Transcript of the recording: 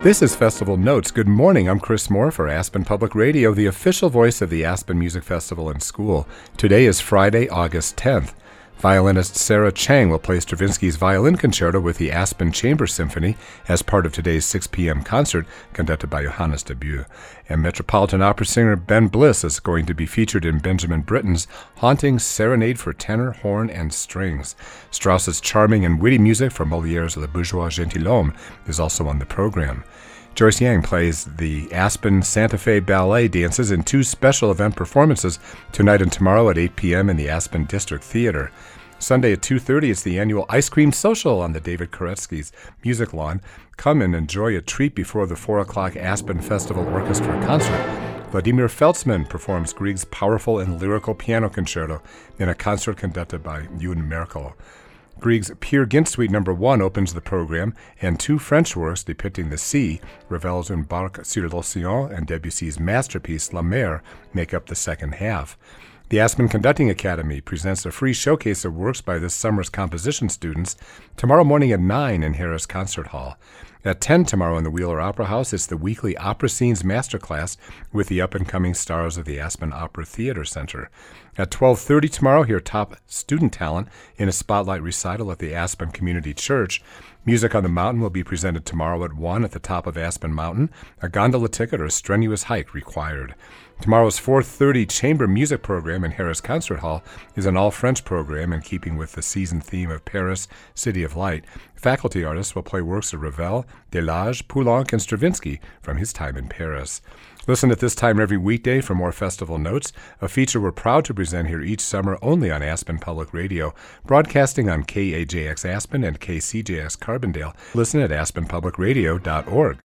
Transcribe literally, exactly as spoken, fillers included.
This is Festival Notes. Good morning. I'm Chris Moore for Aspen Public Radio, the official voice of the Aspen Music Festival and School. Today is Friday, August tenth. Violinist Sarah Chang will play Stravinsky's Violin Concerto with the Aspen Chamber Symphony as part of today's six p.m. concert conducted by Johannes de Bue. And Metropolitan Opera singer Ben Bliss is going to be featured in Benjamin Britten's haunting Serenade for Tenor, Horn, and Strings. Strauss's charming and witty music from Molière's Le Bourgeois Gentilhomme is also on the program. Joyce Yang plays the Aspen Santa Fe Ballet dances in two special event performances tonight and tomorrow at eight p.m. in the Aspen District Theater. Sunday at two thirty, it's the annual Ice Cream Social on the David Koretsky's Music Lawn. Come and enjoy a treat before the four o'clock Aspen Festival Orchestra concert. Vladimir Feltzman performs Grieg's powerful and lyrical piano concerto in a concert conducted by Ewan Merkel. Grieg's Peer Gynt Suite Number One opens the program, and two French works depicting the sea, Ravel's Un Barque sur l'Océan and Debussy's masterpiece La Mer, make up the second half. The Aspen Conducting Academy presents a free showcase of works by this summer's composition students tomorrow morning at nine in Harris Concert Hall. At ten tomorrow in the Wheeler Opera House, it's the weekly Opera Scenes Masterclass with the up-and-coming stars of the Aspen Opera Theater Center. At twelve thirty tomorrow, hear top student talent in a spotlight recital at the Aspen Community Church. Music on the Mountain will be presented tomorrow at one at the top of Aspen Mountain. A gondola ticket or a strenuous hike required. Tomorrow's four thirty chamber music program in Harris Concert Hall is an all-French program in keeping with the season theme of Paris, City of Light. Faculty artists will play works of Ravel, Delage, Poulenc, and Stravinsky from his time in Paris. Listen at this time every weekday for more festival notes, a feature we're proud to present here each summer only on Aspen Public Radio, broadcasting on K A J X Aspen and K C J X Carbondale. Listen at aspen public radio dot org.